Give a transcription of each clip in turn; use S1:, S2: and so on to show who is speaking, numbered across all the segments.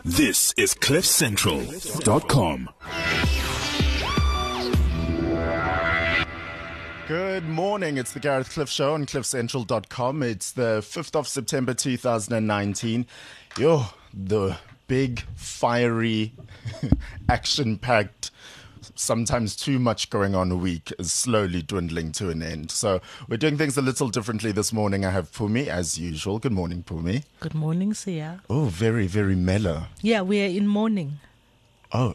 S1: This is CliffCentral.com.
S2: Good morning. It's the Gareth Cliff Show on CliffCentral.com. It's the 5th of September 2019. The big, fiery, action-packed, sometimes too much going on week is slowly dwindling to an end. So we're doing things a little differently this morning. I have Pumi as usual. Good morning, Pumi.
S3: Good morning, Sia.
S2: Oh, very, very mellow.
S3: Yeah, we are in mourning.
S2: Oh,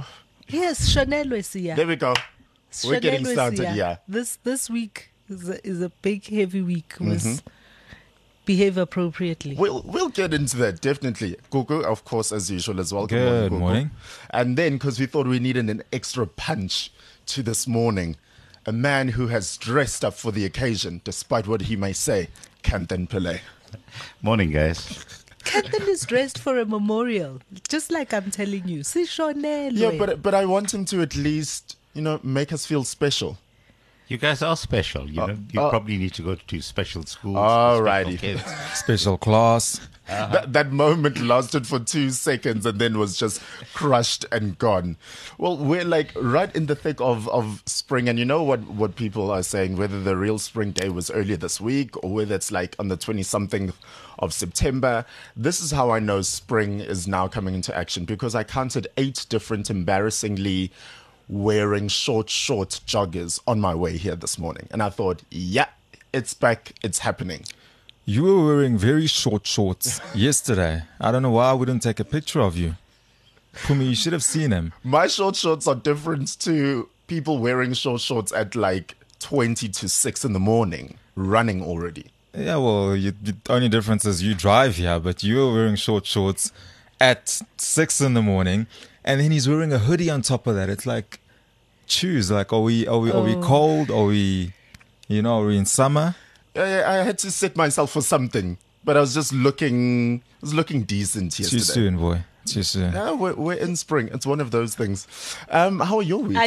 S3: Yes, Shonelwe, Sia.
S2: there we go. We're getting
S3: Shonelwe,
S2: started,
S3: Sia.
S2: yeah.
S3: This week is a big, heavy week. We must behave appropriately.
S2: We'll get into that, definitely. Gugu, of course, as usual as well.
S4: Good
S2: Gugu.
S4: morning.
S2: And then, because we thought we needed an extra punch to this morning, a man who has dressed up for the occasion, despite what he may say, Kanthan Pillay.
S5: Morning, guys.
S3: Kanthan is dressed for a memorial, just like I'm telling you. Si Shonelwe.
S2: Yeah, but I want him to at least, make us feel special.
S5: You guys are special. You probably need to go to special schools.
S2: Alrighty.
S5: For special kids.
S4: Special class.
S2: That moment lasted for 2 seconds and then was just crushed and gone. Well, we're like right in the thick of spring. And you know what people are saying, whether the real spring day was earlier this week or whether it's like on the 20-something of September. This is how I know spring is now coming into action, because I counted 8 different embarrassingly wearing short joggers on my way here this morning. And I thought, yeah, it's back. It's happening.
S4: You were wearing very short shorts yesterday. I don't know why I wouldn't take a picture of you. Pumi, you should have seen him.
S2: My short shorts are different to people wearing short shorts at like 20 to 6 in the morning, running already.
S4: Yeah, well, the only difference is you drive here, but you were wearing short shorts at 6 in the morning, and then he's wearing a hoodie on top of that. It's like, choose. Like, are we cold? Are we in summer?
S2: I had to set myself for something, but I was just looking decent yesterday.
S4: Too soon, boy. Too soon.
S2: Yeah, we're in spring. It's one of those things. How are your weeks?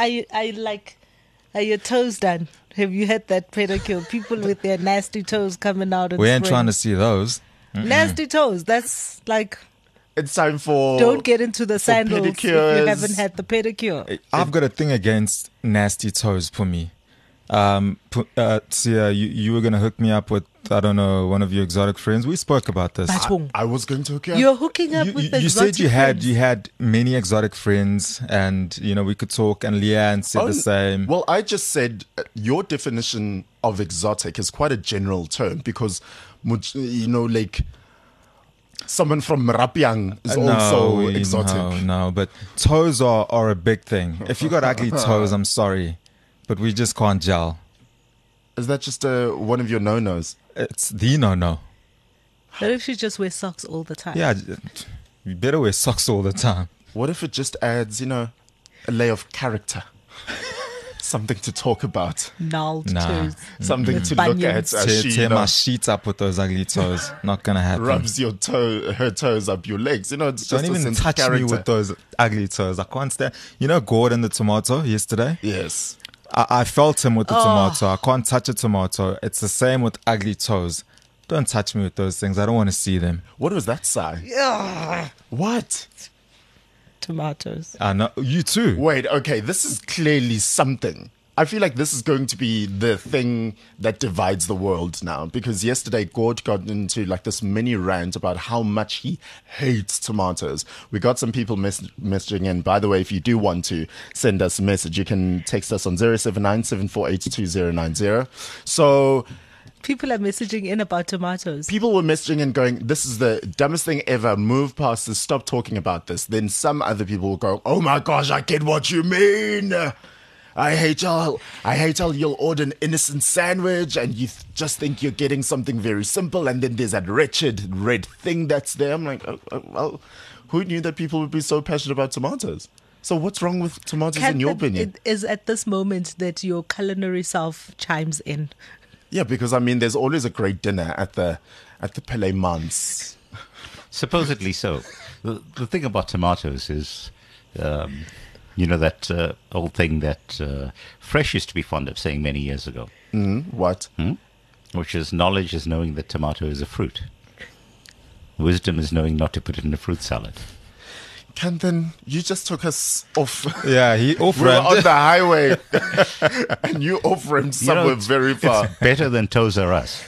S3: Are your toes done? Have you had that pedicure? People with their nasty toes coming out.
S4: We ain't trying to see those.
S3: Nasty toes. That's like.
S2: It's time for.
S3: Don't get into the sandals if you
S2: pedicures.
S3: haven't had the pedicure.
S4: I've got a thing against nasty toes for me. Sia, you were going to hook me up with, I don't know, one of your exotic friends. We spoke about this.
S2: I was going to hook you up.
S3: You're hooking up with
S4: You
S3: exotic
S4: said you
S3: friends.
S4: had many exotic friends, and we could talk, and Leanne said the same.
S2: Well, I just said your definition of exotic is quite a general term, because, like someone from Marapiang is also exotic.
S4: No, but toes are a big thing. If you got ugly toes, I'm sorry, but we just can't gel.
S2: Is that just one of your no-nos?
S4: It's the no.
S3: What if she just wears socks all the time?
S4: Yeah, you better wear socks all the time.
S2: What if it just adds, a layer of character? Something to talk about.
S3: Gnarled
S4: Nah.
S3: toes.
S2: Something to look at as she
S4: Tear my sheets up with those ugly toes. Not gonna happen.
S2: rubs her toes up your legs. It's just
S4: Don't
S2: a
S4: even
S2: sense of
S4: touch me
S2: character.
S4: with those ugly toes. I can't stand. Gordon the tomato yesterday?
S2: Yes.
S4: I felt him with the tomato. I can't touch a tomato. It's the same with ugly toes. Don't touch me with those things. I don't want to see them.
S2: What was that sigh? What?
S3: Tomatoes.
S4: I know. You too.
S2: Wait, okay, this is clearly something. I feel like this is going to be the thing that divides the world now, because yesterday Gord got into like this mini rant about how much he hates tomatoes. We got some people messaging in. By the way, if you do want to send us a message, you can text us on 079-748-2090. So
S3: People are messaging in about tomatoes.
S2: people were messaging and going, this is the dumbest thing ever. Move past this. Stop talking about this. Then some other people will go, oh my gosh, I get what you mean. I hate how you'll order an innocent sandwich and you just think you're getting something very simple, and then there's that wretched red thing that's there. I'm like, well, who knew that people would be so passionate about tomatoes? So what's wrong with tomatoes in your opinion?
S3: It is at this moment that your culinary self chimes in.
S2: Yeah, because there's always a great dinner at the Pele Mans.
S5: Supposedly so. The thing about tomatoes is, that old thing that Fresh used to be fond of saying many years ago.
S2: What?
S5: Which is, knowledge is knowing that tomato is a fruit. Wisdom is knowing not to put it in a fruit salad.
S2: Kenton, you just took us off.
S4: Yeah, he
S2: We were on
S4: off-rammed.
S2: the highway, and you off-rammed somewhere very far.
S5: It's better than Toes R Us.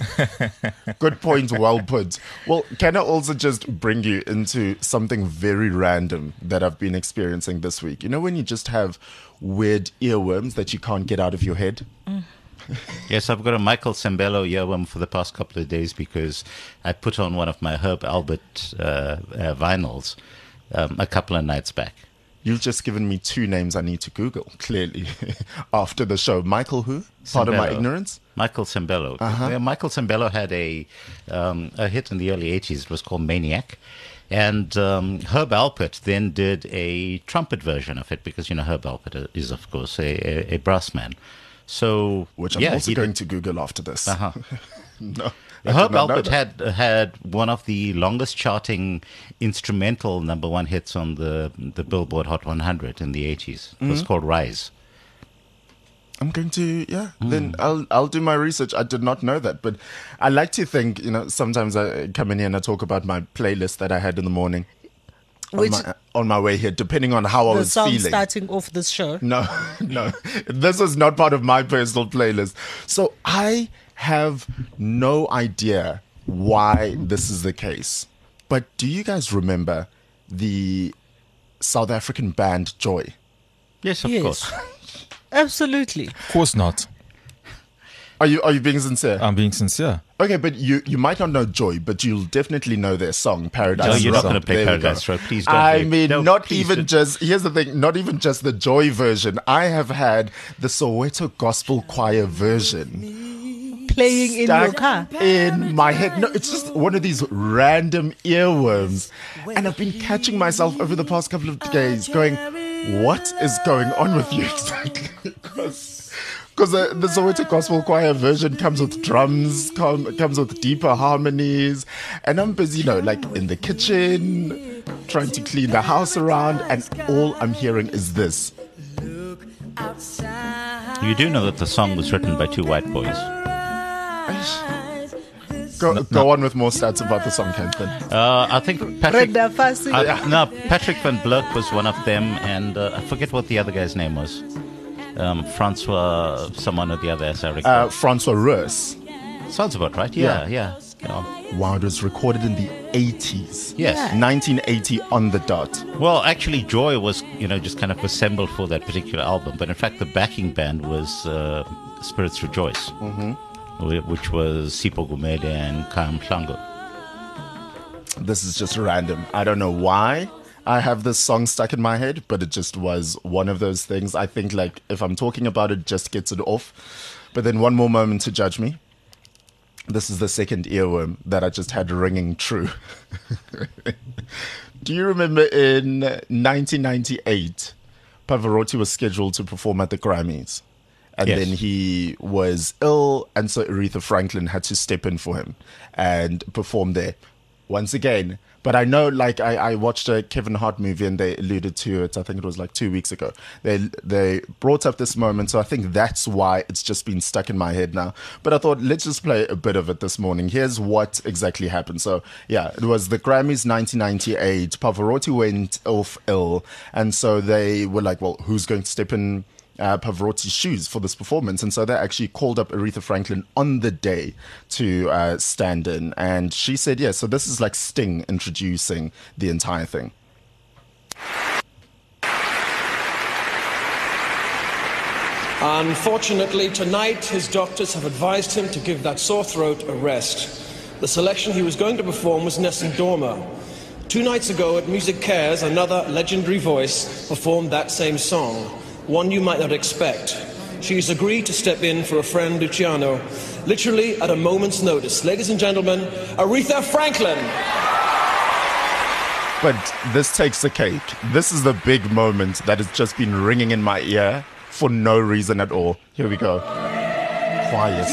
S2: Good point, well put. Well, can I also just bring you into something very random that I've been experiencing this week? You know, when you just have weird earworms that you can't get out of your head?
S5: Yes, I've got a Michael Sembello earworm for the past couple of days because I put on one of my Herb Albert vinyls a couple of nights back.
S2: You've just given me two names I need to Google, clearly, after the show. Michael who? Pardon my
S5: Sembello.
S2: ignorance?
S5: Michael Sembello. Yeah, Michael Sembello had a hit in the early 80s. It was called Maniac. And Herb Alpert then did a trumpet version of it because, you know, Herb Alpert is, of course, a brass man. So,
S2: Which I'm
S5: yeah,
S2: also
S5: he
S2: going
S5: did-
S2: to Google after this.
S5: Uh-huh.
S2: No. I
S5: Herb
S2: did not know
S5: Alpert
S2: that.
S5: had one of the longest charting instrumental number one hits on the Billboard Hot 100 in the 80s. It was called Rise.
S2: I'm going to, then I'll do my research. I did not know that, but I like to think, you know, sometimes I come in here and I talk about my playlist that I had in the morning
S3: Which
S2: on my way here, depending on how I
S3: the
S2: was
S3: song
S2: feeling.
S3: starting off this show.
S2: No, no. This was not part of my personal playlist. So I have no idea why this is the case. But do you guys remember the South African band Joy?
S5: Yes, of
S3: Yes.
S5: course.
S3: Absolutely.
S4: Of course not.
S2: Are you being sincere?
S4: I'm being sincere.
S2: Okay, but you might not know Joy, but you'll definitely know their song Paradise.
S5: No, you're not
S2: Row.
S5: going to play
S2: There we go.
S5: Paradise Row. Please don't.
S2: I
S5: play-
S2: mean,
S5: no,
S2: not
S5: please
S2: even
S5: don't.
S2: just, here's the thing, not even just the Joy version. I have had the Soweto Gospel Choir version
S3: Playing in your
S2: stuck
S3: car.
S2: in my head. No, it's just one of these random earworms. And I've been catching myself over the past couple of days going, what is going on with you exactly? Because the Soweto Gospel Choir version comes with drums, comes with deeper harmonies. And I'm busy, you know, like in the kitchen, trying to clean the house around. And all I'm hearing is this.
S5: You do know that the song was written by two white boys.
S2: Go on with more stats about the song, Kenton.
S5: I think Patrick.
S3: Brenda Fassie.
S5: No, Patrick van Blerk was one of them, and I forget what the other guy's name was. Francois, someone or the other, as I recall.
S2: Francois Roos.
S5: Sounds about right.
S2: yeah.
S5: Yeah.
S2: Wow, it was recorded in the 80s.
S5: Yes.
S2: 1980 on the dot.
S5: Well, actually, Joy was, just kind of assembled for that particular album, but in fact, the backing band was Spirits Rejoice, which was Sipho Gumede and Kaya Mhlango.
S2: This is just random. I don't know why I have this song stuck in my head, but it just was one of those things. I think, like, if I'm talking about it, just gets it off. But then one more moment to judge me. This is the second earworm that I just had ringing true. Do you remember in 1998, Pavarotti was scheduled to perform at the Grammys? And
S5: Yes.
S2: then he was ill, and so Aretha Franklin had to step in for him and perform there once again. But I know, like, I watched a Kevin Hart movie and they alluded to it. I think it was like 2 weeks ago. They brought up this moment, so I think that's why it's just been stuck in my head now. But I thought, let's just play a bit of it this morning. Here's what exactly happened. So, yeah, it was the Grammys 1998. Pavarotti went off ill, and so they were like, well, who's going to step in Pavarotti's shoes for this performance? And so they actually called up Aretha Franklin on the day to stand in, and she said yes. So this is like Sting introducing the entire thing.
S6: Unfortunately, tonight his doctors have advised him to give that sore throat a rest. The selection he was going to perform was Nessun Dorma. 2 nights ago at Music Cares, another legendary voice performed that same song, one you might not expect. She's agreed to step in for a friend, Luciano, literally at a moment's notice. Ladies and gentlemen, Aretha Franklin.
S2: But this takes the cake. This is the big moment that has just been ringing in my ear for no reason at all. Here we go. Quiet.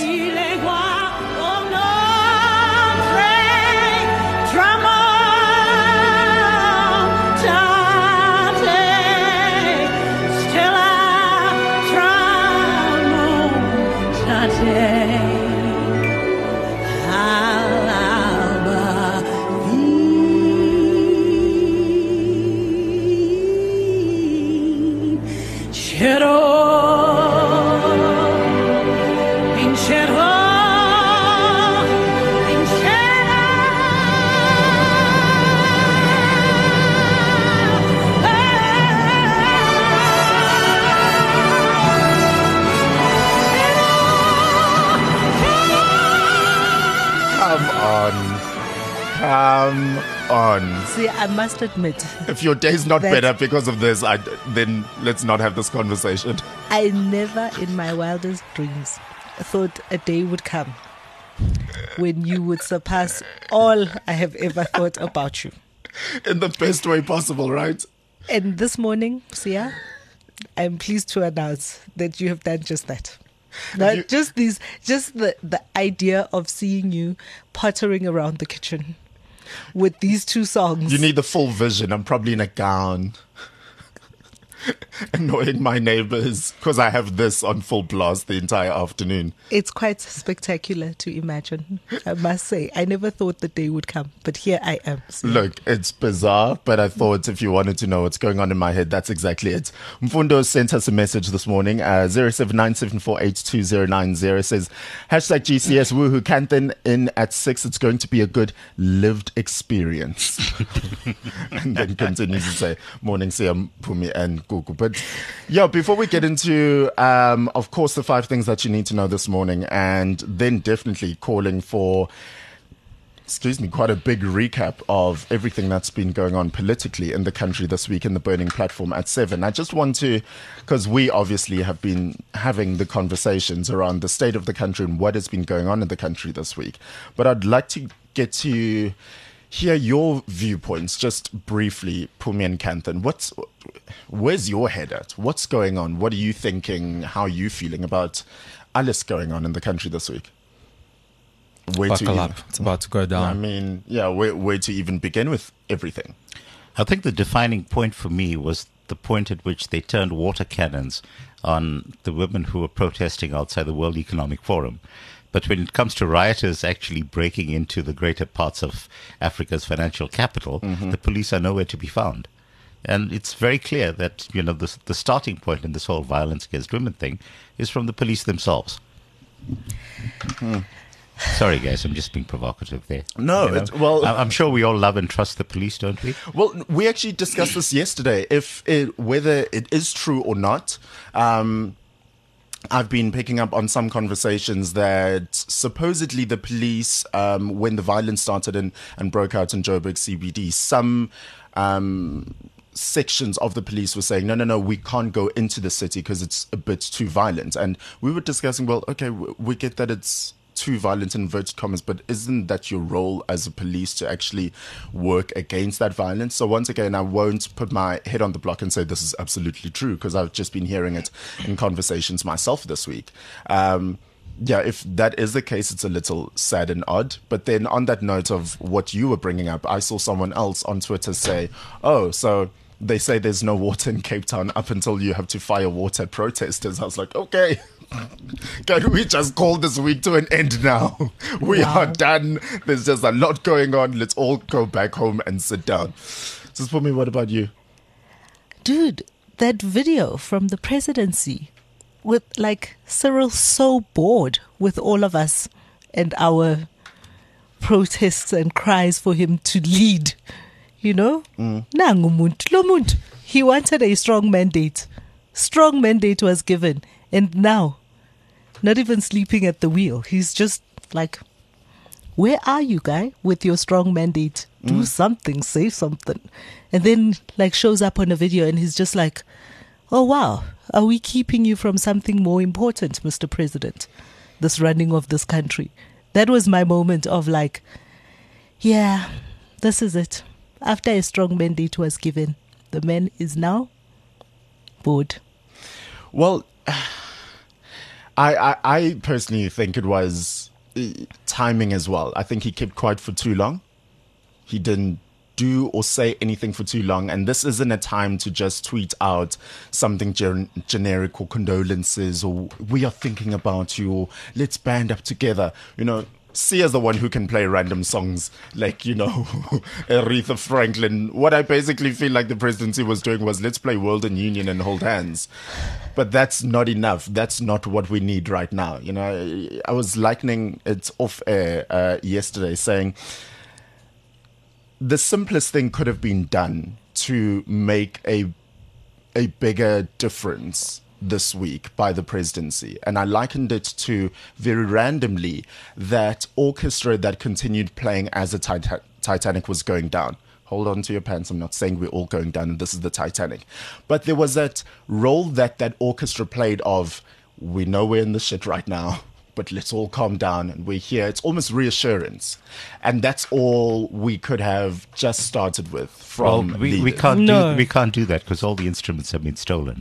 S2: on.
S3: See, I must admit,
S2: If your day's not
S3: That's-
S2: better because of this, then let's not have this conversation.
S3: I never in my wildest dreams thought a day would come when you would surpass all I have ever thought about you.
S2: In the best way possible, right?
S3: And this morning, Sia, I'm pleased to announce that you have done just that. Now,
S2: You-
S3: just the idea of seeing you pottering around the kitchen with these two songs.
S2: You need the full vision. I'm probably in a gown. Annoying my neighbors because I have this on full blast the entire afternoon.
S3: It's quite spectacular to imagine, I must say. I never thought the day would come, but here I am. Sia.
S2: Look, it's bizarre, but I thought if you wanted to know what's going on in my head, that's exactly it. Mfundo sent us a message this morning, 0797482090, says, hashtag GCS woohoo, Kanthan in at 6. It's going to be a good lived experience. And then continues to say, morning, Siam, Pumi, and Gugu. But yeah, before we get into, of course, the 5 things that you need to know this morning, and then definitely calling for quite a big recap of everything that's been going on politically in the country this week in the Burning Platform at 7. I just want to, because we obviously have been having the conversations around the state of the country and what has been going on in the country this week. But I'd like to get to hear your viewpoints just briefly, Pumi and Kanthan. Where's your head at? What's going on? What are you thinking? How are you feeling about alles going on in the country this week?
S4: Buckle up. It's about to go down.
S2: I mean, yeah, where to even begin with everything?
S5: I think the defining point for me was the point at which they turned water cannons on the women who were protesting outside the World Economic Forum. But when it comes to rioters actually breaking into the greater parts of Africa's financial capital, the police are nowhere to be found. And it's very clear that, the starting point in this whole violence against women thing is from the police themselves. Sorry, guys, I'm just being provocative there.
S2: No,
S5: I'm sure we all love and trust the police, don't we?
S2: Well, we actually discussed this yesterday. Whether it is true or not, I've been picking up on some conversations that supposedly the police, when the violence started and broke out in Joburg CBD, some sections of the police were saying, no, we can't go into the city because it's a bit too violent. And we were discussing, well, okay, we get that it's too violent in inverted commas, but isn't that your role as a police to actually work against that violence? So once again, I won't put my head on the block and say this is absolutely true because I've just been hearing it in conversations myself this week. Yeah, if that is the case, it's a little sad and odd. But then on that note of what you were bringing up, I saw someone else on Twitter say, oh, so they say there's no water in Cape Town up until you have to fire water at protesters. I was like, okay. Can we just call this week to an end now? We are done. There's just a lot going on. Let's all go back home and sit down. Just for me, what about you?
S3: Dude, that video from the presidency with Cyril so bored with all of us and our protests and cries for him to lead, Nangu muntu, lo muntu. He wanted a strong mandate. Strong mandate was given. And now, not even sleeping at the wheel. He's just like, where are you, guy, with your strong mandate? Do something, say something. And then, shows up on a video and he's just like, oh, wow, are we keeping you from something more important, Mr. President? This running of this country. That was my moment of yeah, this is it. After a strong mandate was given, the man is now bored.
S2: Well, I personally think it was timing as well. I think he kept quiet for too long. He didn't do or say anything for too long. And this isn't a time to just tweet out something generic or condolences or we are thinking about you or let's band up together. Sia's the one who can play random songs Aretha Franklin. What I basically feel like the presidency was doing was let's play World and Union and hold hands. But that's not enough. That's not what we need right now. I was likening it off air yesterday saying the simplest thing could have been done to make a bigger difference this week by the presidency. And I likened it to very randomly that orchestra that continued playing as a Titanic was going down. Hold on to your pants. I'm not saying we're all going down and this is the Titanic. But there was that role that orchestra played of, we know we're in the shit right now, but let's all calm down and we're here. It's almost reassurance. And that's all we could have just started with from
S5: we can't do that because all the instruments have been stolen.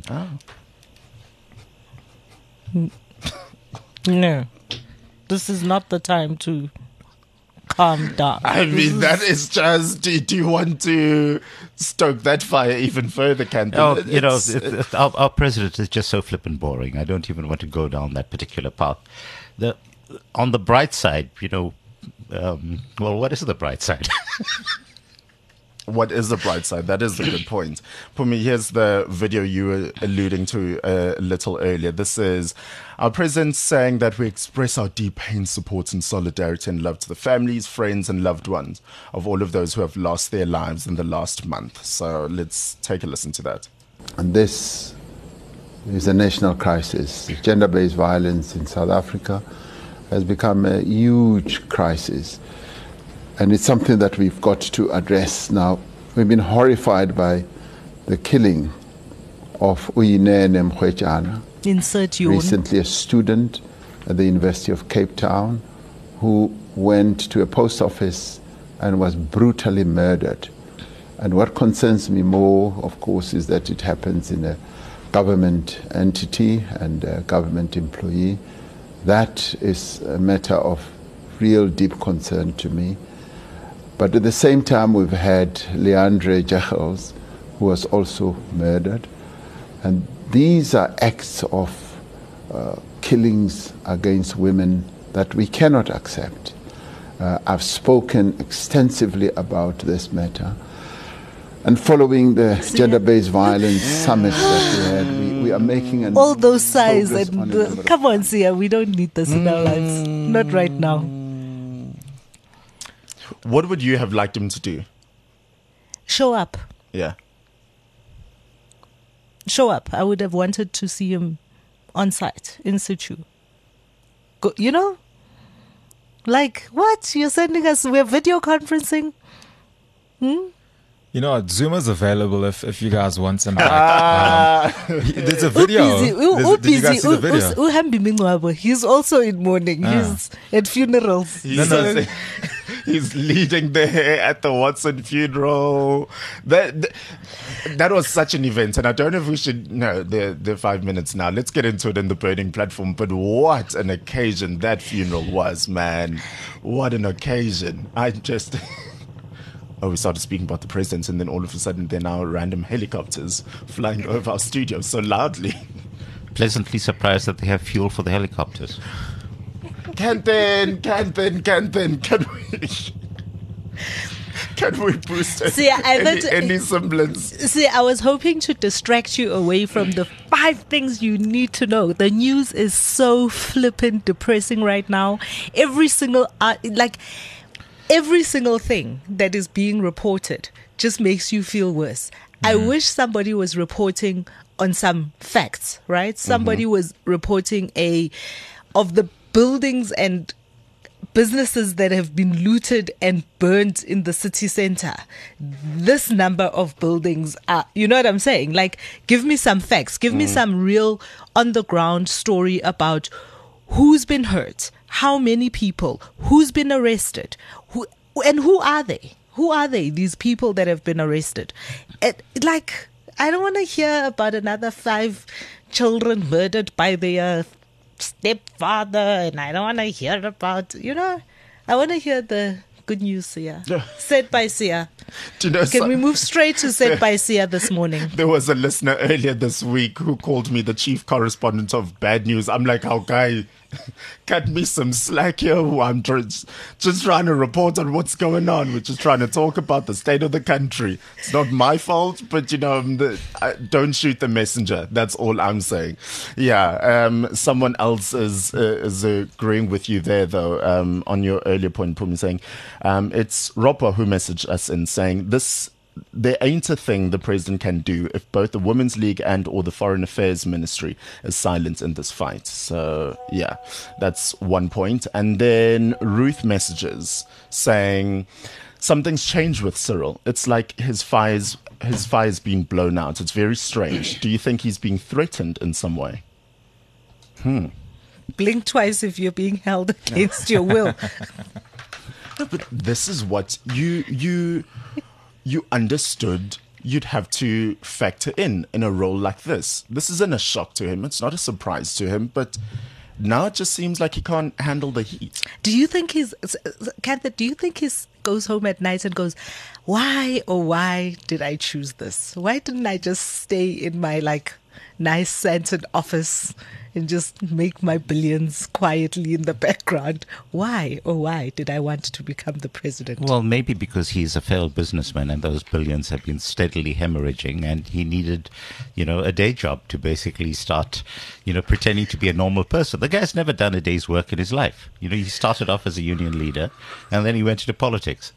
S3: No. This is not the time to calm down.
S2: I mean, that is just, do you want to stoke that fire even further, Canton?
S5: Our president is just so flippant boring. I don't even want to go down that particular path. On the bright side, what is the bright side?
S2: What is the bright side? That is the good point. Pumi, here's the video you were alluding to a little earlier. This is our president saying that we express our deep pain, support and solidarity and love to the families, friends and loved ones of all of those who have lost their lives in the last month. So let's take a listen to that.
S7: And this is a national crisis. Gender-based violence in South Africa has become a huge crisis. And it's something that we've got to address now. We've been horrified by the killing of Uyinene Mkhwejana, recently a student at the University of Cape Town, who went to a post office and was brutally murdered. And what concerns me more, of course, is that it happens in a government entity and a government employee. That is a matter of real deep concern to me. But at the same time, we've had Leandre Jegels, who was also murdered. And these are acts of killings against women that we cannot accept. I've spoken extensively about this matter. And following the gender-based violence summit that we had, we are making
S3: all those sighs and come on, Sia, we don't need this in our lives. Not right now.
S2: What would you have liked him to do?
S3: Show up.
S2: Yeah.
S3: Show up. I would have wanted to see him on site, in situ. Go, like, what? You're sending us, we're video conferencing?
S4: You know what? Zoom is available if you guys want some. There's a video. Did you guys see the video?
S3: He's also in mourning. He's at funerals.
S2: He's leading there at the Watson funeral. That was such an event, and I don't know if we should. No, they're 5 minutes now. Let's get into it in the burning platform. But what an occasion that funeral was, man! What an occasion! I just. Oh, we started speaking about the president, and then all of a sudden there are now random helicopters flying over our studio so loudly.
S5: Pleasantly surprised that they have fuel for the helicopters.
S2: Canton, can we boost any semblance?
S3: See, I was hoping to distract you away from the 5 things you need to know. The news is so flippant depressing right now. Every single thing that is being reported just makes you feel worse. I wish somebody was reporting on some facts, right? Somebody was reporting of the buildings and businesses that have been looted and burnt in the city center. This number of buildings are, you know what I'm saying? Like, give me some facts. Give me some real on the ground story about who's been hurt, how many people, who's been arrested, who are they? Who are they, these people that have been arrested? I don't want to hear about another 5 children murdered by their stepfather, and I don't want to hear about, I want to hear the good news, Sia. Said by Sia. Can we move straight to Said by Sia this morning?
S2: There was a listener earlier this week who called me the chief correspondent of bad news. I'm like, how guy, cut me some slack here. I'm just trying to report on what's going on. We're just trying to talk about the state of the country. It's not my fault, but don't shoot the messenger. That's all I'm saying. Yeah, someone else is agreeing with you there, though, on your earlier point, Pumi, saying it's Ropa who messaged us in saying there ain't a thing the president can do if both the Women's League and or the Foreign Affairs Ministry is silent in this fight. So, yeah, that's one point. And then Ruth messages saying, something's changed with Cyril. It's like his fire's been blown out. It's very strange. Do you think he's being threatened in some way?
S3: Blink twice if you're being held against your will.
S2: But this is what you understood you'd have to factor in a role like this. This isn't a shock to him. It's not a surprise to him, but now it just seems like he can't handle the heat.
S3: Do you think Kantha, do you think he goes home at night and goes, why did I choose this? Why didn't I just stay in my nice scented office and just make my billions quietly in the background? Why did I want to become the president?
S5: Well, maybe because he's a failed businessman and those billions have been steadily hemorrhaging, and he needed, a day job to basically start, pretending to be a normal person. The guy's never done a day's work in his life. He started off as a union leader and then he went into politics.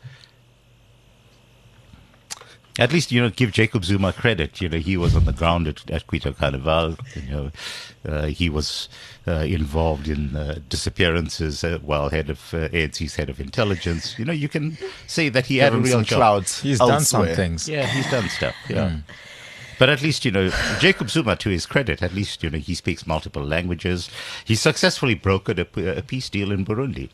S5: At least, give Jacob Zuma credit. He was on the ground at Quito Carnival. He was involved in disappearances while head of ANC's head of intelligence. You can say that he had a real job.
S4: He's done some things.
S5: Yeah, he's done stuff. Yeah. But at least, Jacob Zuma, to his credit, at least, he speaks multiple languages. He successfully brokered a peace deal in Burundi.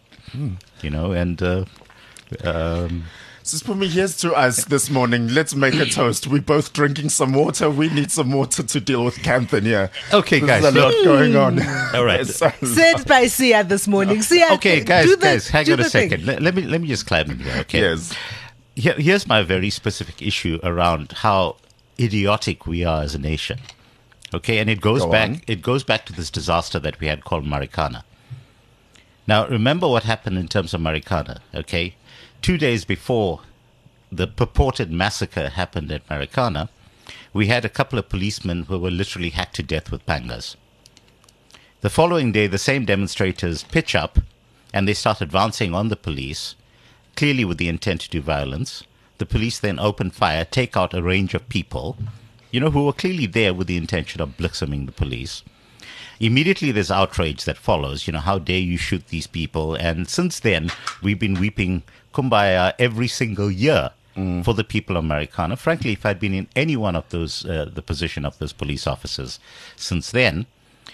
S2: Sispumi, here's to us this morning. Let's make a toast. We're both drinking some water. We need some water to deal with Kantha here.
S5: Okay, guys.
S2: There's a lot going on.
S5: All right.
S3: Said by Sia this morning. Sia,
S5: okay, guys, hang on a second. Let me just climb in here, okay?
S2: Yes.
S5: Here's my very specific issue around how idiotic we are as a nation. Okay, and it goes back to this disaster that we had called Marikana. Now, remember what happened in terms of Marikana, okay? 2 days before the purported massacre happened at Marikana, we had a couple of policemen who were literally hacked to death with pangas. The following day, the same demonstrators pitch up and they start advancing on the police, clearly with the intent to do violence. The police then open fire, take out a range of people, who were clearly there with the intention of blitzing the police. Immediately there's outrage that follows. How dare you shoot these people? And since then, we've been weeping Kumbaya every single year for the people of Marikana. Frankly, if I'd been in any one of those, the position of those police officers since then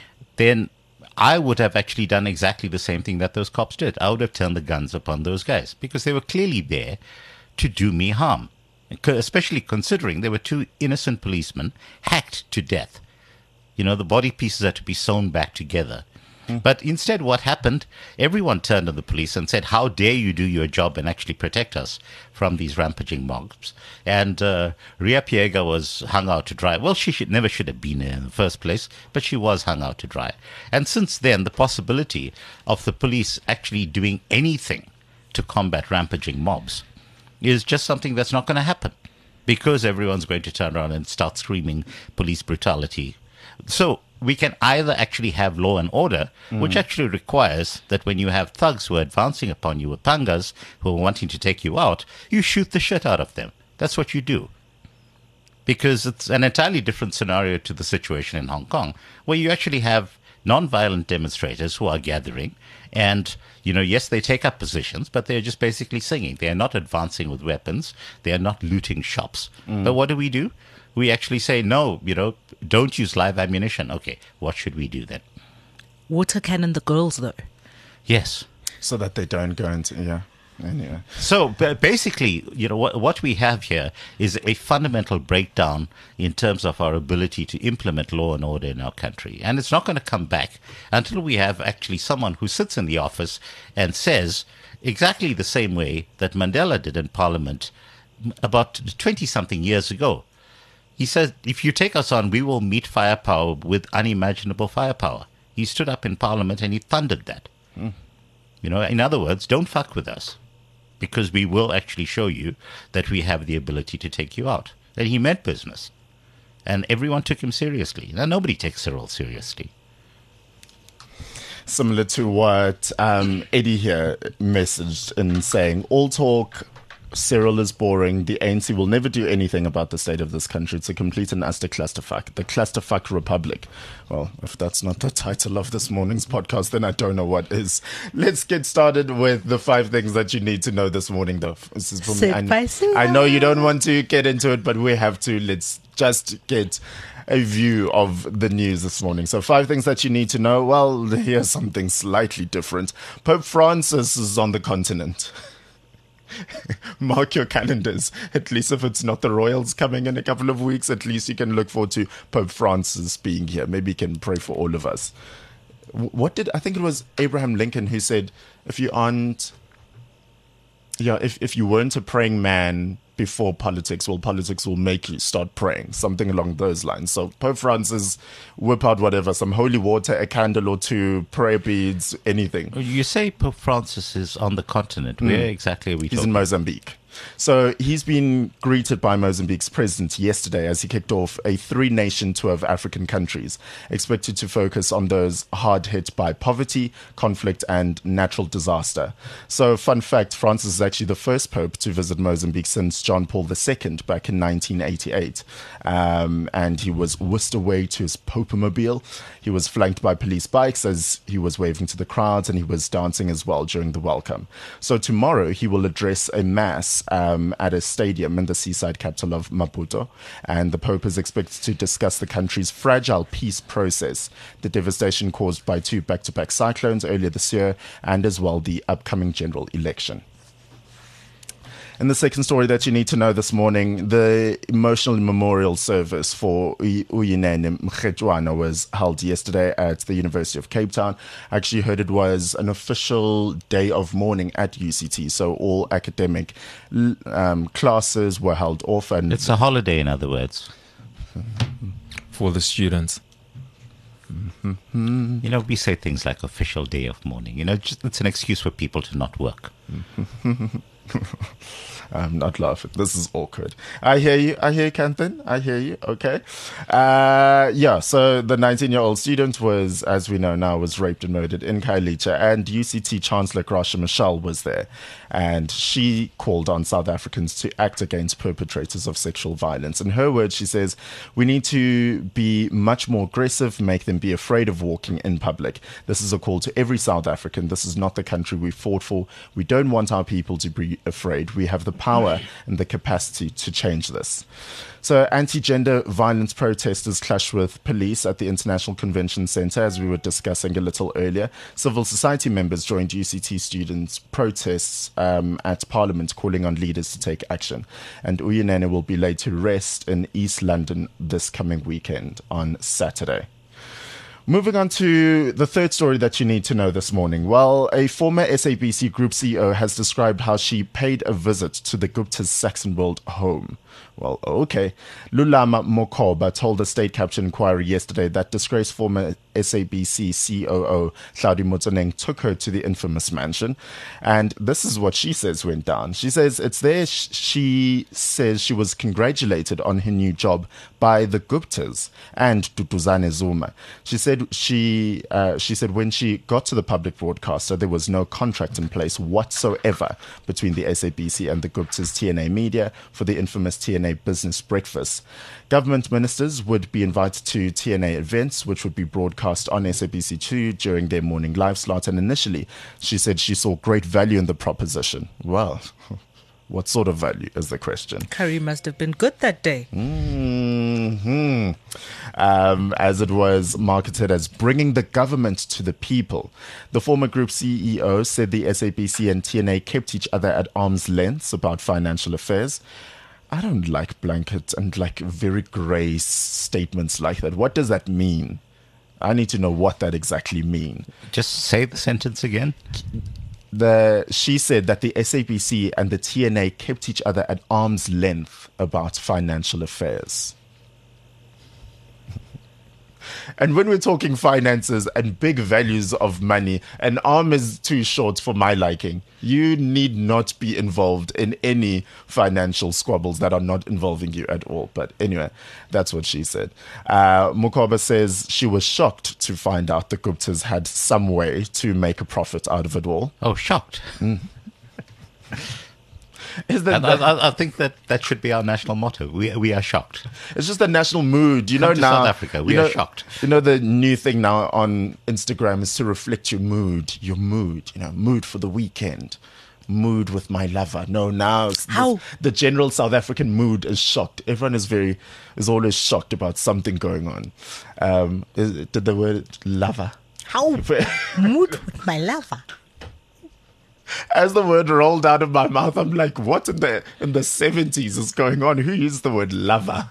S5: I would have actually done exactly the same thing that those cops did. I would have turned the guns upon those guys because they were clearly there to do me harm, especially considering there were two innocent policemen hacked to death. The body pieces are to be sewn back together. But instead, what happened, everyone turned on the police and said, how dare you do your job and actually protect us from these rampaging mobs? And Ria Piega was hung out to dry. Well, she never should have been there in the first place, but she was hung out to dry. And since then, the possibility of the police actually doing anything to combat rampaging mobs is just something that's not going to happen because everyone's going to turn around and start screaming police brutality. So we can either actually have law and order, which actually requires that when you have thugs who are advancing upon you with pangas who are wanting to take you out, you shoot the shit out of them. That's what you do. Because it's an entirely different scenario to the situation in Hong Kong, where you actually have non-violent demonstrators who are gathering and, yes, they take up positions, but they're just basically singing. They are not advancing with weapons. They are not looting shops. But what do? We actually say, no, don't use live ammunition. Okay, what should we do then?
S3: Water cannon the girls, though.
S5: Yes.
S2: So that they don't go into, anyway.
S5: So basically, what we have here is a fundamental breakdown in terms of our ability to implement law and order in our country. And it's not going to come back until we have actually someone who sits in the office and says exactly the same way that Mandela did in Parliament about 20-something years ago. He said, if you take us on, we will meet firepower with unimaginable firepower. He stood up in Parliament and he thundered that. In other words, don't fuck with us because we will actually show you that we have the ability to take you out. And he meant business. And everyone took him seriously. Now, nobody takes Cyril seriously.
S2: Similar to what Eddie here messaged in saying, all talk Cyril is boring. The ANC will never do anything about the state of this country. It's a complete and utter clusterfuck. The clusterfuck republic. Well, if that's not the title of this morning's podcast, then I don't know what is. Let's get started with the 5 things that you need to know this morning, though. This is for me. I know you don't want to get into it, but we have to. Let's just get a view of the news this morning. So 5 things that you need to know. Well, here's something slightly different. Pope Francis is on the continent. Mark your calendars. At least if it's not the royals coming in a couple of weeks, at least you can look forward to Pope Francis being here. Maybe he can pray for all of us. I think it was Abraham Lincoln who said, if you weren't a praying man before politics, well, politics will make you start praying, something along those lines. So Pope Francis, whip out whatever, some holy water, a candle or 2, prayer beads, anything.
S5: You say Pope Francis is on the continent. Where exactly are we talking?
S2: He's in Mozambique. So he's been greeted by Mozambique's president yesterday as he kicked off a 3-nation tour of African countries, expected to focus on those hard hit by poverty, conflict, and natural disaster. So, fun fact, Francis is actually the first pope to visit Mozambique since John Paul II back in 1988. And he was whisked away to his popemobile. He was flanked by police bikes as he was waving to the crowds, and he was dancing as well during the welcome. So tomorrow he will address a mass at a stadium in the seaside capital of Maputo, and the Pope is expected to discuss the country's fragile peace process, the devastation caused by 2 back-to-back cyclones earlier this year, and as well the upcoming general election. And the second story that you need to know this morning, the emotional memorial service for Uyinene Mkhetjwana was held yesterday at the University of Cape Town. I actually heard it was an official day of mourning at UCT, so all academic classes were held off. And
S5: it's a holiday, in other words.
S4: For the students.
S5: You know, we say things like official day of mourning. You know, it's an excuse for people to not work.
S2: I'm not laughing. This is awkward. I hear you, Kanthan. I hear you. Okay. So the 19-year-old student was, as we know now, was raped and murdered in Khayelitsha, and UCT Chancellor Gracia Machel was there. And she called on South Africans to act against perpetrators of sexual violence. In her words, she says, we need to be much more aggressive, make them be afraid of walking in public. This is a call to every South African. This is not the country we fought for. We don't want our people to be afraid. We have the power and the capacity to change this. So anti-gender violence protesters clashed with police at the International Convention Centre, as we were discussing a little earlier. Civil society members joined UCT students' protests at Parliament, calling on leaders to take action. And Uyinene will be laid to rest in East London this coming weekend on Saturday. Moving on to the third story that you need to know this morning. Well, a former SABC Group CEO has described how she paid a visit to the Gupta's Saxon World home. Well, okay. Lulama Mokoba told the State Capture Inquiry yesterday that disgraced former SABC COO Hlaudi Motsoeneng took her to the infamous mansion. And this is what she says went down. She says it's there. She says she was congratulated on her new job by the Guptas and Duduzane Zuma. She said when she got to the public broadcaster, there was no contract in place whatsoever between the SABC and the Guptas TNA Media for the infamous TNA Business Breakfast. Government ministers would be invited to TNA events, which would be broadcast on SABC2 during their morning live slot. And initially, she said she saw great value in the proposition. Well, what sort of value is the question?
S3: Curry must have been good that day.
S2: As it was marketed as bringing the government to the people. The former group CEO said the SABC and TNA kept each other at arm's length about financial affairs. I don't like blanket and like very grey statements like that. What does that mean? I need to know what that exactly means.
S5: Just say the sentence again.
S2: She said that the SABC and the TNA kept each other at arm's length about financial affairs. And when we're talking finances and big values of money, an arm is too short for my liking. You need not be involved in any financial squabbles that are not involving you at all. But anyway, that's what she said. Mukoba says she was shocked to find out the Guptas had some way to make a profit out of it all.
S5: Oh, shocked.
S2: Is
S5: And I think that should be our national motto. We are shocked.
S2: It's just a national mood, you
S5: Come
S2: know.
S5: to
S2: Now,
S5: South Africa, we
S2: you know,
S5: are shocked.
S2: You know, the new thing now on Instagram is to reflect your mood. You know, mood for the weekend, mood with my lover. No, now
S3: How?
S2: the general South African mood is shocked. Everyone is always shocked about something going on. Did the word lover?
S3: How? Mood with my lover.
S2: As the word rolled out of my mouth, I'm like, what in the 70s is going on? Who used the word lover?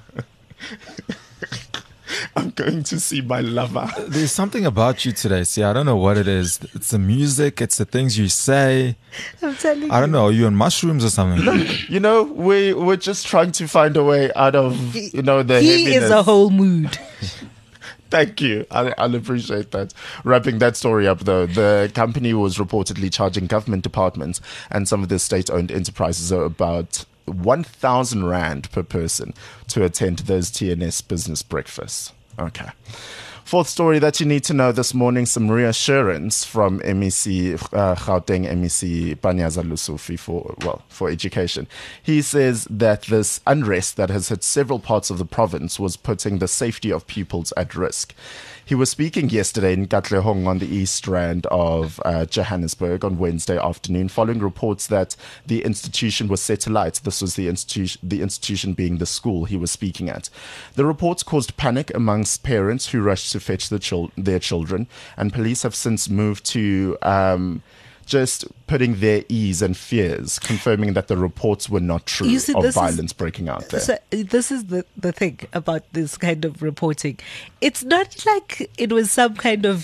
S2: I'm going to see my lover.
S4: There's something about you today. See, I don't know what it is. It's the music. It's the things you say.
S3: I'm telling you.
S4: I don't know. Are you on mushrooms or something?
S2: You know, we're just trying to find a way out of, the
S3: He
S2: heaviness.
S3: is a whole mood.
S2: Thank you. I'll appreciate that. Wrapping that story up, though, the company was reportedly charging government departments and some of the state-owned enterprises about 1,000 Rand per person to attend those TNS business breakfasts. Okay. Fourth story that you need to know this morning, some reassurance from MEC, Gauteng MEC Panyaza Lesufi for education. He says that this unrest that has hit several parts of the province was putting the safety of pupils at risk. He was speaking yesterday in Katlehong on the East Rand of Johannesburg on Wednesday afternoon, following reports that the institution was set alight. This was the institution being the school he was speaking at. The reports caused panic amongst parents who rushed to fetch their children, and police have since moved to just putting their ease and fears, confirming that the reports were not true of violence breaking out there.
S3: So this is the thing about this kind of reporting. It's not like it was some kind of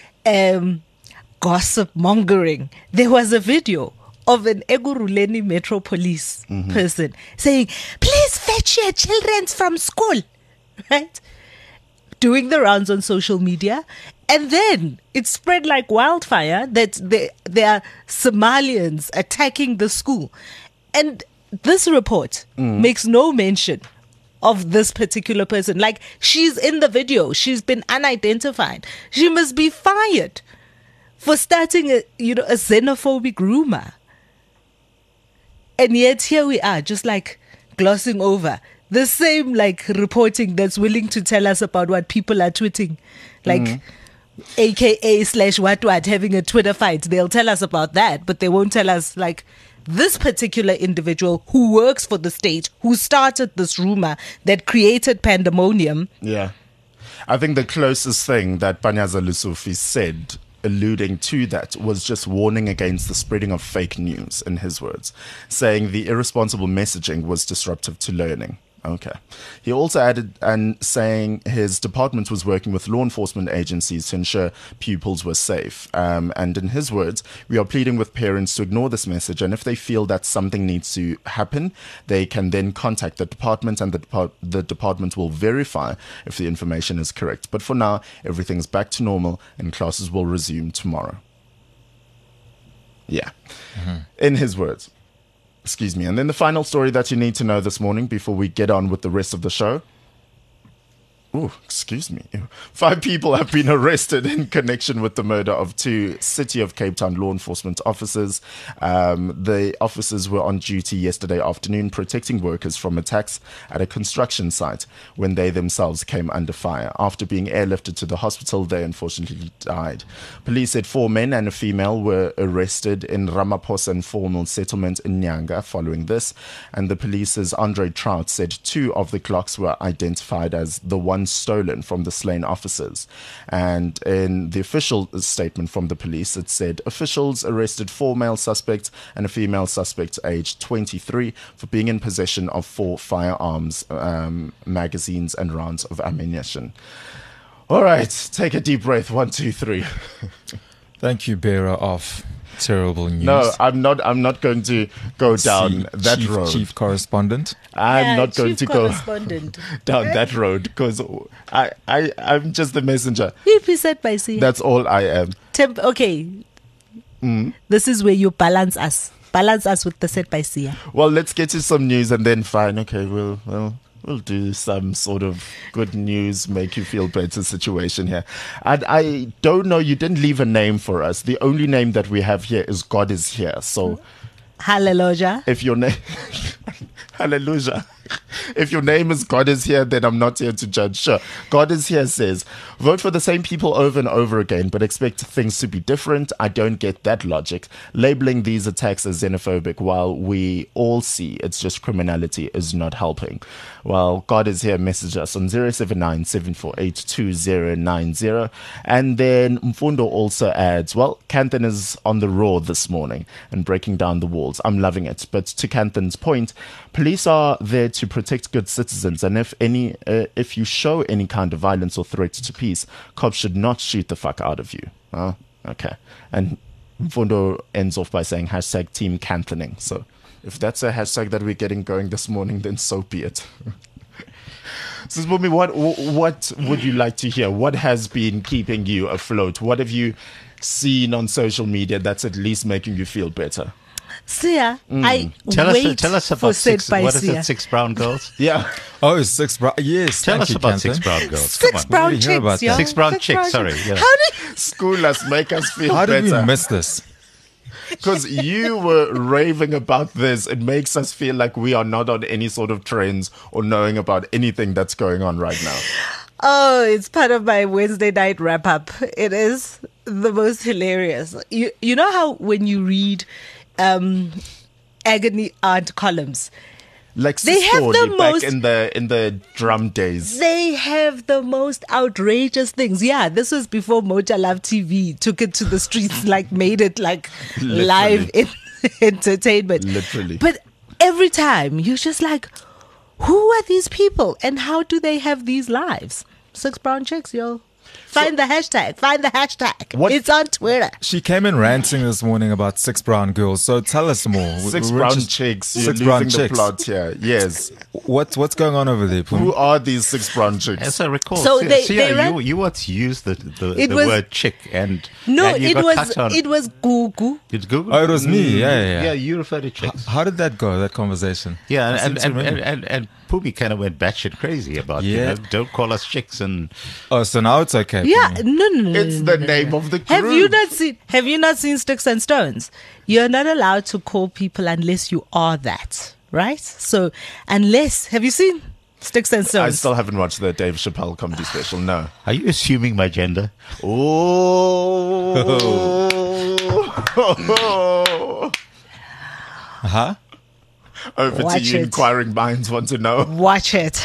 S3: gossip mongering. There was a video of an Eguruleni Metro Police person saying, "Please fetch your children from school," right? Doing the rounds on social media. And then it spread like wildfire that there are Somalians attacking the school. And this report makes no mention of this particular person. Like, she's in the video. She's been unidentified. She must be fired for starting a xenophobic rumor. And yet here we are, just like glossing over the same like reporting that's willing to tell us about what people are tweeting. Like, AKA/what having a Twitter fight. They'll tell us about that, but they won't tell us like this particular individual who works for the state, who started this rumor that created pandemonium.
S2: Yeah. I think the closest thing that Panyaza Lesufi said, alluding to that, was just warning against the spreading of fake news, in his words, saying the irresponsible messaging was disruptive to learning. Okay. He also added and saying his department was working with law enforcement agencies to ensure pupils were safe. And in his words, we are pleading with parents to ignore this message, and if they feel that something needs to happen, they can then contact the department, and the department will verify if the information is correct. But for now, everything's back to normal and classes will resume tomorrow. Yeah. In his words. Excuse me. And then the final story that you need to know this morning before we get on with the rest of the show. Oh, excuse me. 5 people have been arrested in connection with the murder of 2 City of Cape Town law enforcement officers. The officers were on duty yesterday afternoon protecting workers from attacks at a construction site when they themselves came under fire. After being airlifted to the hospital, they unfortunately died. Police said 4 men and a female were arrested in Ramaphosa Informal Settlement in Nyanga following this. And the police's Andre Trout said 2 of the clocks were identified as the one stolen from the slain officers. And in the official statement from the police, it said officials arrested 4 male suspects and a female suspect aged 23 for being in possession of 4 firearms, magazines and rounds of ammunition. All right, take a deep breath. 1, 2, 3.
S4: Thank you, bearer of terrible news.
S2: No, I'm not going to go down that road.
S4: Chief correspondent.
S2: I'm not going to go
S3: correspondent.
S2: down that road because I'm just the messenger.
S3: He said by saying
S2: That's all I am.
S3: okay. This is where you balance us. Balance us with the set by Sia.
S2: Well, let's get to some news and then fine. Okay, we'll do some sort of good news, make you feel better situation here. And I don't know, you didn't leave a name for us. The only name that we have here is God is Here. So
S3: Hallelujah.
S2: If your name, hallelujah. If your name is God is here, then I'm not here to judge. Sure. God is here says, vote for the same people over and over again, but expect things to be different. I don't get that logic. Labeling these attacks as xenophobic while we all see it's just criminality is not helping. Well, God is here. Message us on 079-748-2090. And then Mfundo also adds, well, Kanthan is on the raw this morning and breaking down the walls. I'm loving it. But to Kanthan's point, police are there to protect good citizens, and if you show any kind of violence or threat to peace, cops should not shoot the fuck out of you. Okay. And Mfundo ends off by saying hashtag Team Kanthaning. So if that's a hashtag that we're getting going this morning, then so be it. So, Bumi, what would you like to hear? What has been keeping you afloat? What have you seen on social media that's at least making you feel better?
S3: Sia, I
S5: Tell
S3: wait
S5: us
S3: for
S5: about
S3: said
S5: six.
S3: by
S5: What is
S3: Sia.
S5: it? 6 brown girls.
S2: Yeah.
S4: Oh, 6 brown. Yes.
S5: Tell
S4: thank
S5: us
S4: you,
S5: about
S4: Kanthan.
S5: 6 brown girls.
S3: Six
S5: Come on.
S3: brown
S4: We didn't hear about
S3: chicks, yo.
S4: that.
S5: 6 brown chicks. Sorry. Yeah.
S3: How do you,
S2: School us, make us feel
S4: How did
S2: better.
S4: we miss this?
S2: Because you were raving about this. It makes us feel like we are not on any sort of trends or knowing about anything that's going on right now.
S3: Oh, it's part of my Wednesday night wrap up. It is the most hilarious. You know how when you read agony aunt columns,
S2: Like
S3: They have the
S2: Sistory back
S3: most-
S2: in the drum days.
S3: they have the most outrageous things. Yeah, this was before Moja Love TV took it to the streets, like made it like live entertainment.
S2: Literally.
S3: But every time you're just like, who are these people and how do they have these lives? 6 brown chicks, yo. Find the hashtag. Find the hashtag.
S2: What-
S3: It's on Twitter.
S4: She came in ranting this morning about 6 brown girls. So tell us more.
S2: Six
S4: We're
S2: brown
S4: just-
S2: chicks. You're
S4: 6
S2: losing
S4: brown
S2: the
S4: chicks.
S2: plot here. Yes.
S4: What's going on over there,
S2: Who
S4: Pumi?
S2: are these 6 brown chicks?
S5: As I recall,
S3: So
S5: Sia,
S3: they ran-
S5: you once used the
S3: It was-
S5: word chick and
S3: No,
S5: and you
S3: it
S5: got
S3: was
S5: cut on.
S3: it was Gugu.
S5: It's Google.
S4: Oh, it was me. Yeah.
S5: Yeah, you refer to chicks.
S4: How did that go, that conversation?
S5: Yeah,
S4: I
S5: and
S4: seem to remember.
S5: and Pumi kind of went batshit crazy about
S4: Yeah.
S5: don't call us chicks and
S4: Oh, so now it's okay.
S3: Yeah,
S4: Pumi.
S3: no.
S2: It's the name of the group.
S3: Have you not seen Sticks and Stones? You're not allowed to call people unless you are that, right? So have you seen Sticks and
S2: I
S3: Stones?
S2: still haven't watched the Dave Chappelle comedy special. No.
S5: are you assuming my gender?
S2: Oh.
S4: Huh?
S2: Over
S3: Watch
S2: to you.
S3: it.
S2: Inquiring minds want to know.
S3: Watch it.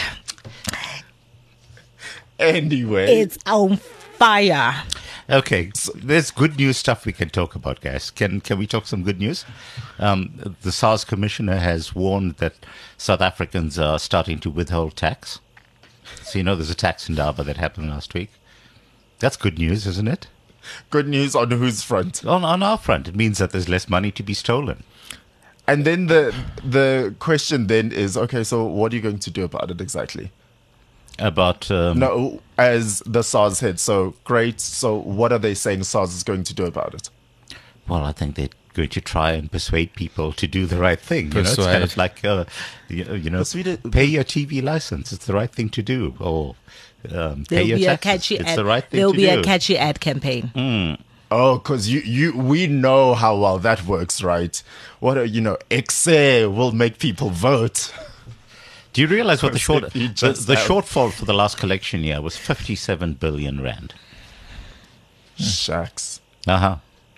S2: Anyway.
S3: It's on fire.
S5: Okay, so there's good news stuff we can talk about, guys. Can we talk some good news? The SARS commissioner has warned that South Africans are starting to withhold tax. So there's a tax indaba that happened last week. That's good news, isn't it?
S2: Good news on whose front?
S5: On our front, it means that there's less money to be stolen.
S2: And then the question then is, okay, so what are you going to do about it exactly?
S5: About
S2: No, as the SARS head. So great. So what are they saying SARS is going to do about it?
S5: well, I think they're going to try and persuade people to do the right thing. It's kind
S4: Persuade.
S5: of like pay your TV license. It's the right thing to do. Or pay
S3: There'll
S5: your
S3: be a
S5: taxes.
S3: catchy
S5: It's
S3: ad.
S5: the right thing
S3: There'll
S5: to
S3: be
S5: do.
S3: a catchy ad campaign.
S2: Oh, because we know how well that works, right? What are, Excel will make people vote.
S5: Do you realize what the
S2: If you just
S5: the
S2: have-
S5: shortfall for the last collection year was 57 billion rand?
S2: Shucks.
S5: Uh-huh.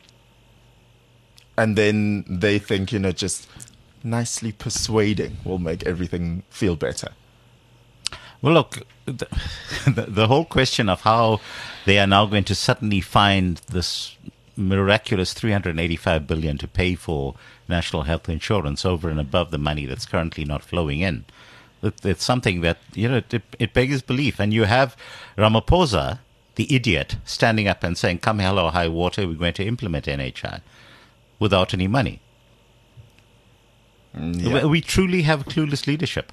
S2: And then they think, just nicely persuading will make everything feel better.
S5: Well, look, the whole question of how they are now going to suddenly find this miraculous 385 billion to pay for national health insurance over and above the money that's currently not flowing in. It's something that, it beggars belief. And you have Ramaphosa, the idiot, standing up and saying, come hell or high water, we're going to implement NHI without any money.
S2: Yeah.
S5: We truly have clueless leadership.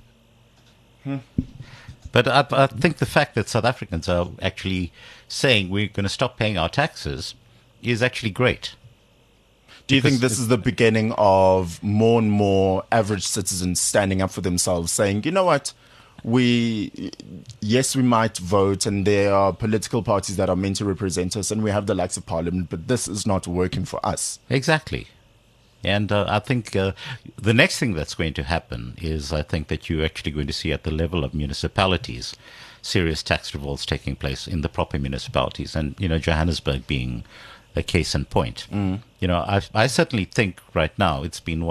S5: But I think the fact that South Africans are actually saying we're going to stop paying our taxes is actually great.
S2: Do you think
S5: Because
S2: this is the beginning of more and more average citizens standing up for themselves, saying, you know what, we might vote and there are political parties that are meant to represent us and we have the likes of parliament, but this is not working for us.
S5: Exactly. And I think the next thing that's going to happen is I think that you're actually going to see at the level of municipalities serious tax revolts taking place in the proper municipalities. And, Johannesburg being a case in point. I certainly think right now it's been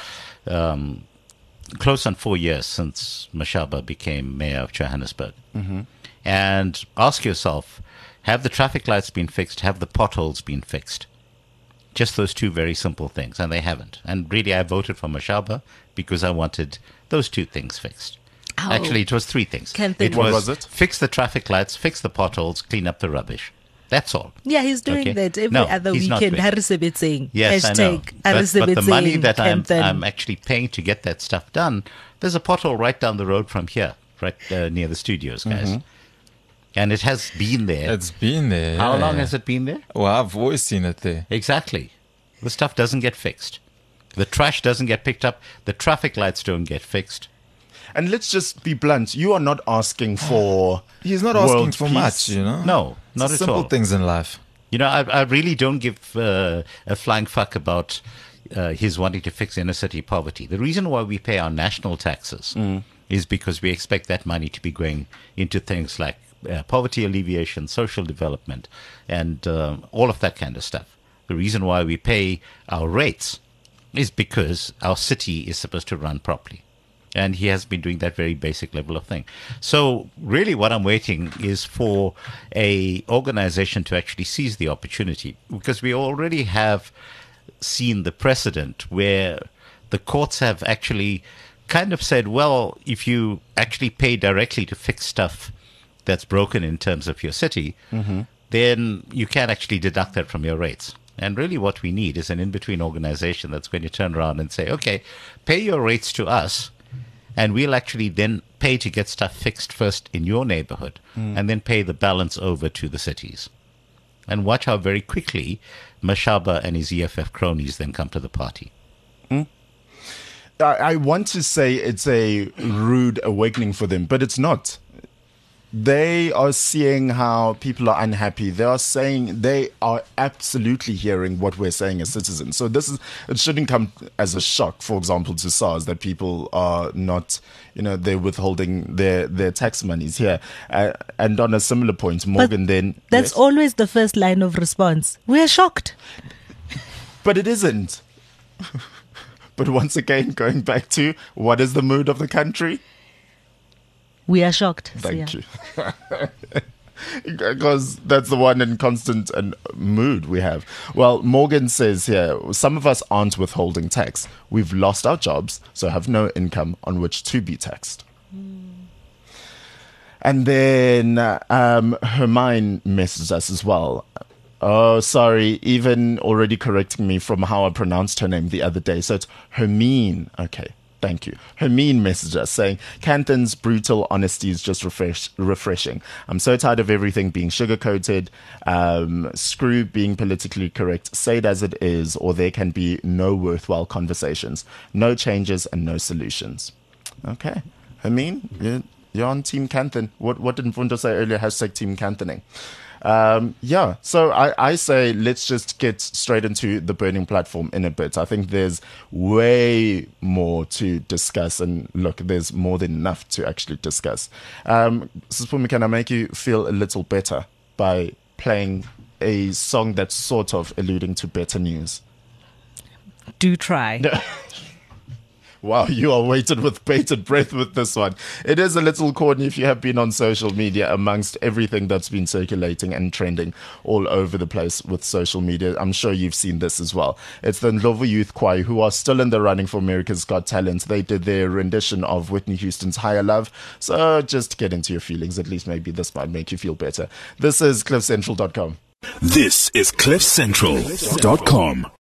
S5: close on 4 years since Mashaba became mayor of Johannesburg. And ask yourself, have the traffic lights been fixed? Have the potholes been fixed? Just those two very simple things, and they haven't. And really, I voted for Mashaba because I wanted those two things fixed.
S3: Oh.
S5: Actually, it was three things.
S2: What was it?
S5: Fix the traffic lights, fix the potholes, clean up the rubbish. That's all.
S3: Yeah, he's doing that every other
S5: he's not
S3: weekend.
S5: doing it.
S3: Harisebetsing.
S5: Yes, I know. But the money that I'm actually paying to get that stuff done, there's a pothole right down the road from here, right near the studios, guys. And it has been there.
S4: It's been there.
S5: How long has it been there?
S4: Well, I've always seen it there.
S5: Exactly. The stuff doesn't get fixed. The trash doesn't get picked up. The traffic lights don't get fixed.
S2: And let's just be blunt. You are not asking for.
S4: He's not asking
S2: world
S4: for
S2: peace.
S4: much,
S5: No, not at
S4: Simple
S5: all.
S4: things in life.
S5: I really don't give a flying fuck about his wanting to fix inner city poverty. The reason why we pay our national taxes is because we expect that money to be going into things like poverty alleviation, social development, and all of that kind of stuff. The reason why we pay our rates is because our city is supposed to run properly. And he has been doing that very basic level of thing. So really what I'm waiting is for a organization to actually seize the opportunity, because we already have seen the precedent where the courts have actually kind of said, well, if you actually pay directly to fix stuff that's broken in terms of your city, then you can actually deduct that from your rates. And really what we need is an in-between organization that's going to turn around and say, okay, pay your rates to us, and we'll actually then pay to get stuff fixed first in your neighborhood, and then pay the balance over to the cities. And watch how very quickly Mashaba and his EFF cronies then come to the party.
S2: I want to say it's a rude awakening for them, but it's not. They are seeing how people are unhappy. They are absolutely hearing what we're saying as citizens. So it shouldn't come as a shock, for example, to SARS that people are not, they're withholding their tax monies here. And on a similar point, Morgan
S3: That's always the first line of response. We're shocked.
S2: But it isn't. But once again, going back to what is the mood of the country?
S3: We are shocked.
S2: Thank you. Because that's the one in constant mood we have. Well, Morgan says here, some of us aren't withholding tax. We've lost our jobs, so have no income on which to be taxed. And then Hermine messaged us as well. Oh, sorry, even already correcting me from how I pronounced her name the other day. So it's Hermine. Okay. Thank you. Hermine messaged us saying, Kanthan's brutal honesty is just refreshing. I'm so tired of everything being sugar-coated. Screw being politically correct. Say it as it is, or there can be no worthwhile conversations. No changes and no solutions. Okay. Hermine, you're on Team Kanthan. What did Mfundo say earlier? # Team Kanthaning. So I say let's just get straight into the burning platform in a bit. I think there's way more to discuss, and look, there's more than enough to actually discuss. Sisipumi, can I make you feel a little better by playing a song that's sort of alluding to better news?
S3: Do try.
S2: Wow, you are waited with bated breath with this one. It is a little corny if you have been on social media amongst everything that's been circulating and trending all over the place with social media. I'm sure you've seen this as well. It's the Ndlovu Youth Choir, who are still in the running for America's Got Talent. They did their rendition of Whitney Houston's Higher Love. So just get into your feelings. At least maybe this might make you feel better. This is CliffCentral.com.
S1: This is CliffCentral.com.